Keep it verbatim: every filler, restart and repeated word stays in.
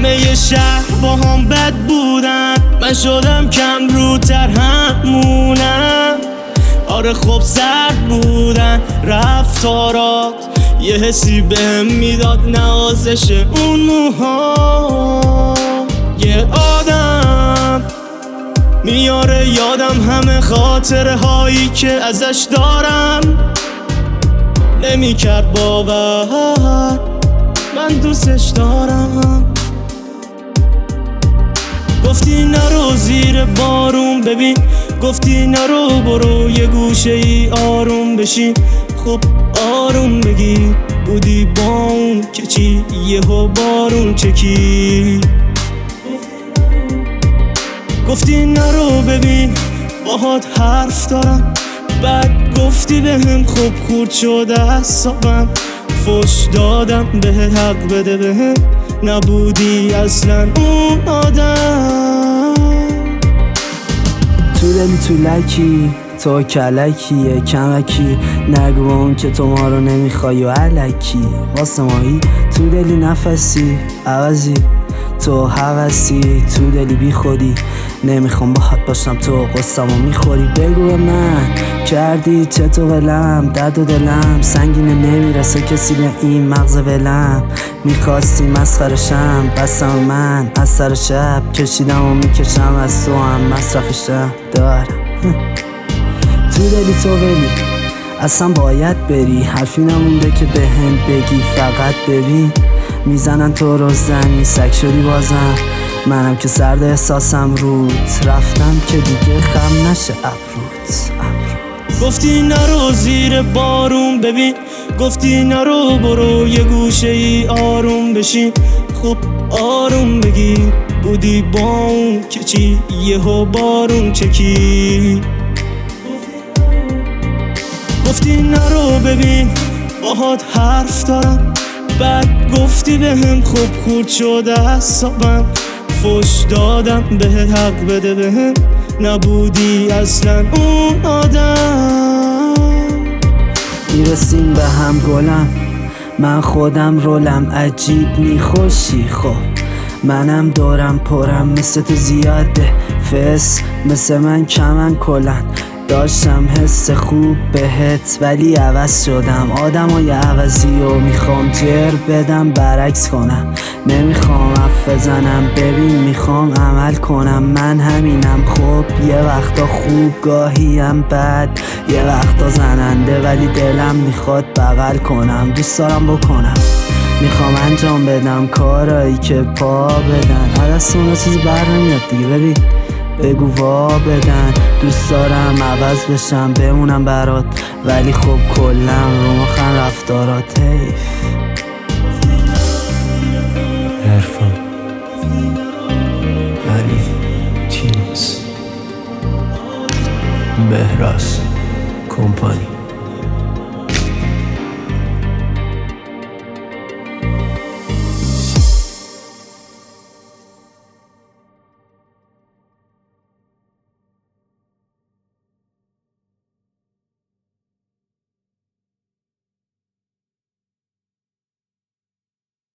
همه شهر با هم بد بودن، من شدم کم روتر همونم. آره خب سرد بودن رفتارات، یه حسی بهم میداد نوازش اون موها. یه آدم میاره یادم همه خاطره هایی که ازش دارم، نمیکرد باور من دوستش دارم. گفتی نرو زیر بارون ببین، گفتی نرو برو یه گوشه ای آروم بشین. خب آروم بگی بودی با اون که چی یهو بارون چکی. گفتی نرو ببین باهات حرف دارم، بعد گفتی بهم خوب خورد شده اعصابم. فوش دادم بهت حق بده بهم، نبودی اصلا اون آدم. تو دلی تو لکی تو کلکیه کمکی، نگو اون که تو ما رو نمیخوای و علکی. واسه مایی تو دلی نفسی عوضی، تو حوثی تو دلی بی خودی. نمیخوام باهات باشم تو قصه‌مو میخوری. بگو به من کردی چطور ولم، درد و دلم سنگینه نمیرسه کسی به این مغز ولم. میخواستی مسخرشم بسم من از سر شب کشیدم و میکشم از تو هم مصرفشم دارم. تو دلی تو ولی اصلا باید بری، حرفی نمونده که به هم بگی فقط ببین. میزنن تو رو زمین سگ شدی بازم، منم که سرد احساسم روت رفتم که دیگه خم نشه ابروت. گفتی نرو زیر بارون ببین، گفتی نرو برو یه گوشه ای آروم بشین. خب آروم بگی بودی با اون که چی یهو بارون چکی. گفتی نرو ببین باهات حرف دارم، بعد گفتی بهم خوب خورد شده اعصابم. فوش دادم بهت حق بده بهم، نبودی اصلا اون آدم. میرسیم به هم گلم، من خودم رولم عجیب میخوشی. خب منم دورم پرم مثل تو زیاده فس، مثل من کمن کلن. داشتم حس خوب بهت ولی عوض شدم، آدم های عوضی و میخوام جر بدم برعکس کنم. نمیخوام حرف بزنم ببین میخوام عمل کنم، من همینم. خب یه وقتا خوب گاهی هم بد، یه وقتا زننده ولی دلم میخواد بغل کنم. دوست دارم بکنم، میخوام انجام بدم کارایی که پا بدن. عدست اونا چیزی بر نمیاد دیگه ببین بگو وا بدن. دوست دارم عوض بشم بمونم برات، ولی خب کلم رو مخن رفتارات حیف. عرفان علی تینوس مهراز کمپانی.